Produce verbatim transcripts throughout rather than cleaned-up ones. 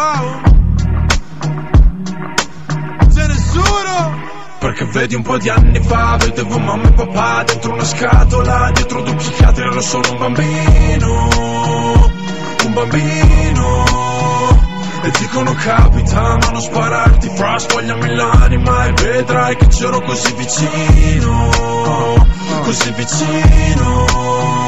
wow. C'è nessuno. Perché vedi un po' di anni fa vedevo mamma e papà dentro una scatola, dietro due psichiatri ero solo un bambino, un bambino. E dicono capita ma non spararti fra, spogliami l'anima e vedrai che c'ero così vicino, così vicino.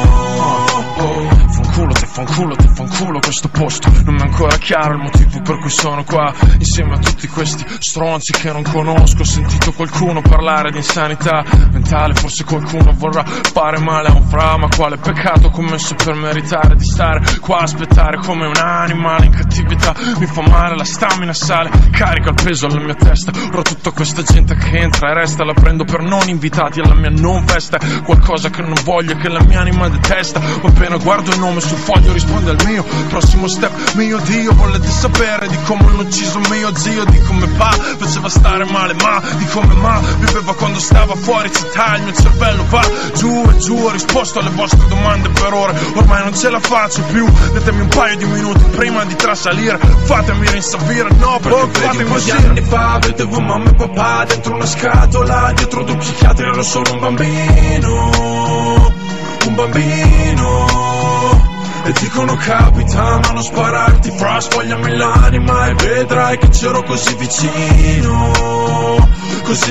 Fanculo te, fanculo te, fanculo questo posto. Non mi è ancora chiaro il motivo per cui sono qua insieme a tutti questi stronzi che non conosco. Ho sentito qualcuno parlare di insanità mentale, forse qualcuno vorrà fare male a un fra. Ma quale peccato ho commesso per meritare di stare qua a aspettare come un animale in cattività? Mi fa male, la stamina sale, carica il peso alla mia testa. Ora tutta questa gente che entra e resta la prendo per non invitati alla mia non festa. Qualcosa che non voglio e che la mia anima detesta. Ma appena guardo il nome sul foglio risponde al mio prossimo step. Mio Dio, volete sapere di come hanno ucciso mio zio, di come pa faceva stare male, ma di come ma viveva quando stava fuori città. Il mio cervello va giù e giù, ho risposto alle vostre domande per ore, ormai non ce la faccio più. Datemi un paio di minuti prima di trasalire, fatemi rinsavire, no, perché oh, fatemi un po' di anni fa vedevo mamma e papà dentro una scatola, dietro due psichiatri ero solo un bambino, un bambino. E dicono capita ma non spararti fra, spogliami l'anima e vedrai che c'ero così vicino, così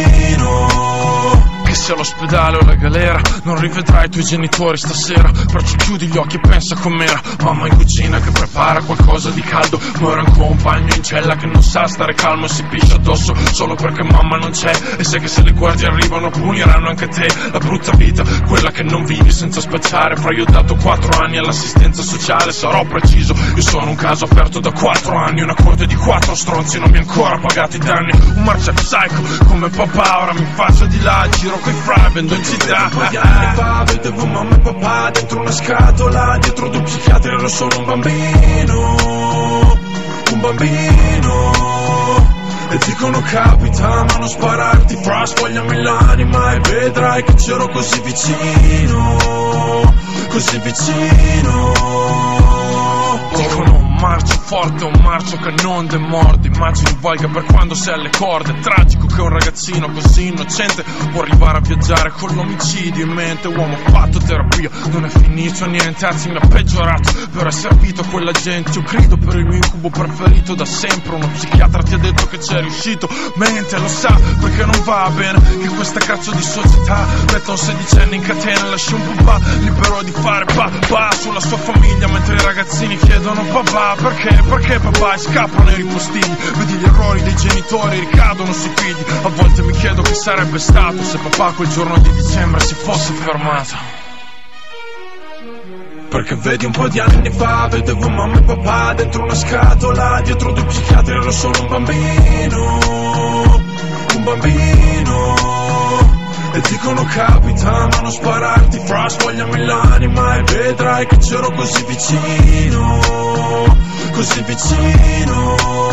vicino. Che sia l'ospedale o la galera non rivedrai i tuoi genitori stasera, perciò chiudi gli occhi e pensa com'era mamma in cucina che prepara qualcosa di caldo, ma ora un compagno in cella che non sa stare calmo e si piscia addosso solo perché mamma non c'è. E sai che se le guardie arrivano puniranno anche te. La brutta vita, quella che non vivi senza spacciare. Fra io ho dato quattro anni all'assistenza sociale, sarò preciso, io sono un caso aperto da quattro anni. Una corte di quattro stronzi non mi ha ancora pagato i danni. Un marcia psycho come papà, ora mi faccio di là, giro coi fra, vendo in città. Un po' di anni fa vedevo mamma e papà dentro una scatola, dietro due psichiatri ero solo un bambino, un bambino. E dicono capita ma non spararti fra, spogliami l'anima e vedrai che c'ero così vicino, così vicino. Dicono un marcio forte, un marcio che non demorde. Immagini valga per quando sei alle corde. È tragico che un ragazzino così innocente può arrivare a viaggiare con l'omicidio in mente. Uomo fatto terapia, non è finito niente, anzi mi ha peggiorato per essere servito a quella gente. Io grido per il mio incubo preferito da sempre. Uno psichiatra ti ha detto che c'è riuscito, mente lo sa perché non va bene che questa cazzo di società metta un sedicenne in catena e lascia un papà libero di fare papà sulla sua famiglia, mentre i ragazzini chiedono papà perché, perché papà, e scappano i ripostigli. Vedi gli errori dei genitori ricadono sui figli. A volte mi chiedo che sarebbe stato se papà quel giorno di dicembre si fosse fermato. Perché vedi un po' di anni fa vedevo mamma e papà dentro una scatola, dietro due psichiatri ero solo un bambino, un bambino. E dicono capita ma non spararti fra, spogliami l'anima e vedrai che c'ero così vicino, così vicino.